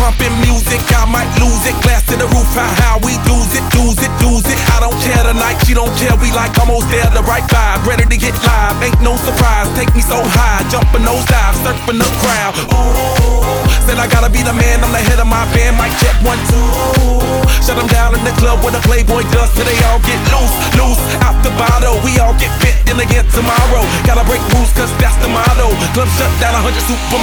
pumping music, I might lose it. Glass to the roof, how we lose it, lose it, lose it. I don't care tonight, she don't care. We like almost there, the right vibe, ready to get live. Ain't no surprise, take me so high, jumping those dives, surfing the crowd. Ooh, said I gotta be the man, I'm the head of my band. Mic check 1, 2. Shut them down in the club where the Playboy does till they all get loose, loose out the bottle. We all get fit in again tomorrow. Gotta break rules 'cause that's the motto. Club shut down, 100 super.